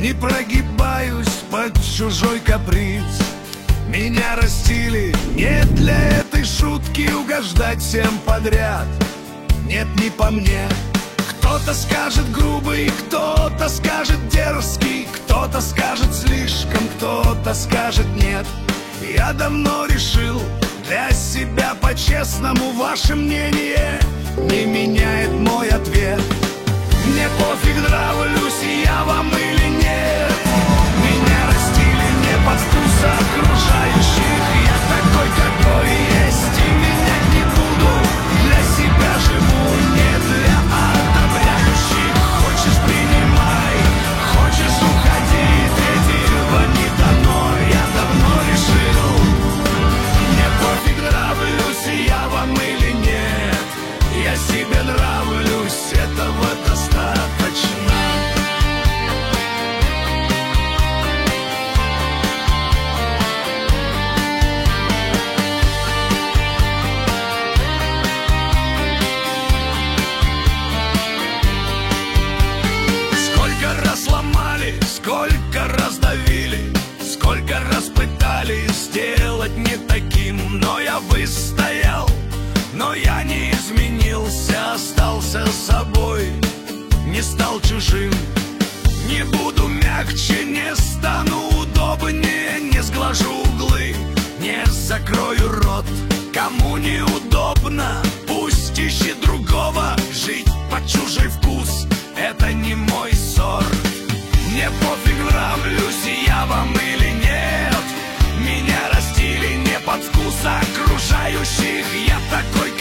Не прогибаюсь под чужой каприз. Меня растили не для этой шутки угождать всем подряд. Нет, не по мне. Кто-то скажет грубый, кто-то скажет дерзкий, кто-то скажет слишком, кто-то скажет нет. Я давно решил для себя по-честному: ваше мнение не меняет мой ответ. Мне пофиг, нравлюсь я вам или нет. Меня растили не под вкус окружающих. Я такой, какой есть, и менять не буду. Для себя живу, не для одобряющих. Хочешь — принимай, хочешь — уходи. Третьего не дано, я давно решил. Мне пофиг, нравлюсь я вам или нет. Я себе нравлюсь, этого достаточно. Сколько раз ломали, сколько раз давили, сколько раз пытались сделать не таким. Но я выстоял, но я не изменился, остался собой, не стал чужим. Не буду мягче, не стану удобнее, не сглажу углы, не закрою рот. Кому неудобно, пусть ищет другого. Жить под чужой вкус — это не мой сорт. Мне пофиг, нравлюсь я вам или нет. Меня растили не под вкус окружающих. Я такой,